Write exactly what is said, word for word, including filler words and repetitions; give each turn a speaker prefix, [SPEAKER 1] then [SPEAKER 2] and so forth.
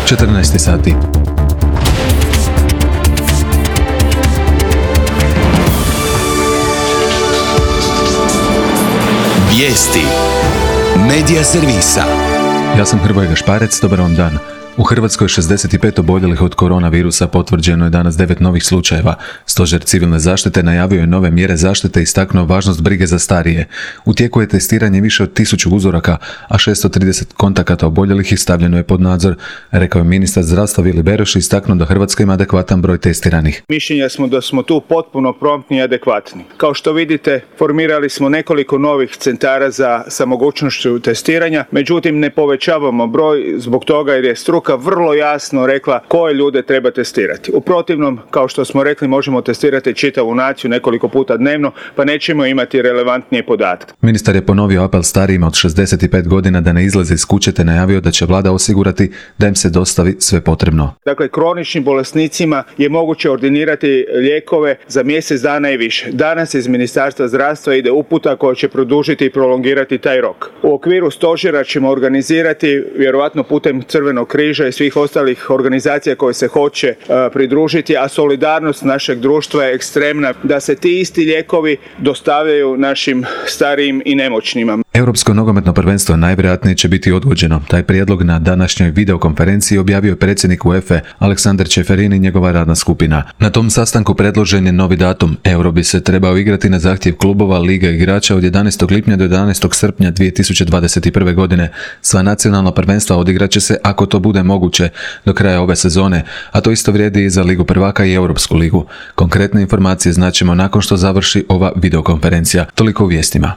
[SPEAKER 1] četrnaest sati.
[SPEAKER 2] Vijesti Medija servisa.
[SPEAKER 1] Ja sam Hrvoje Gašparec, dobar vam dan. U Hrvatskoj šezdeset pet oboljelih od koronavirusa, potvrđeno je danas devet novih slučajeva. Stožer civilne zaštite najavio je nove mjere zaštite i istaknuo važnost brige za starije. U tijeku je testiranje više od tisuću uzoraka, a šesto trideset kontakata oboljelih i stavljeno je pod nadzor, rekao je ministar zdravstva Vili Beroš i istaknuo da Hrvatska ima adekvatan broj testiranih.
[SPEAKER 3] Mišljenja smo da smo tu potpuno promptni i adekvatni. Kao što vidite, formirali smo nekoliko novih centara za sa mogućnošću testiranja, međutim ne povećavamo broj zbog toga jer je struka vrlo jasno rekla koje ljude treba testirati. U protivnom, kao što smo rekli, možemo testirati čitavu naciju nekoliko puta dnevno, pa nećemo imati relevantnije podatke.
[SPEAKER 1] Ministar je ponovio apel starijima od šezdeset pet godina da ne izlaze iz kuće te najavio da će vlada osigurati da im se dostavi sve potrebno.
[SPEAKER 3] Dakle, kroničnim bolesnicima je moguće ordinirati lijekove za mjesec dana i više. Danas iz Ministarstva zdravstva ide uputa koja će produžiti i prolongirati taj rok. U okviru stožera ćemo organizirati, vjerojatno putem Crvenog križa i svih ostalih organizacija koje se hoće uh, pridružiti, a solidarnost našeg društva je ekstremna, da se ti isti lijekovi dostavljaju našim starijim i nemoćnima.
[SPEAKER 1] Europsko nogometno prvenstvo najvjerojatnije će biti odgođeno. Taj prijedlog na današnjoj videokonferenciji objavio je predsjednik UEFA Aleksandar Čeferin i njegova radna skupina. Na tom sastanku predložen je novi datum. Euro bi se trebao igrati na zahtjev klubova, liga i igrača od jedanaestog lipnja do jedanaestog srpnja dvije tisuće dvadeset prve. godine. Sva nacionalna prvenstva odigrat će se, ako to bude moguće, do kraja ove sezone, a to isto vrijedi i za Ligu prvaka i Europsku ligu. Konkretne informacije znaćemo nakon što završi ova videokonferencija. Toliko u vijestima.